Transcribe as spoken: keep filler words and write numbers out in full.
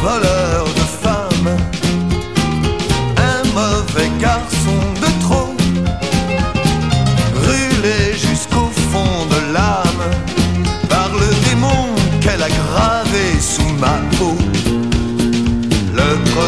voleur de femmes, un mauvais garçon de trop, brûlé jusqu'au fond de l'âme par le démon qu'elle a gravé sous ma peau. Le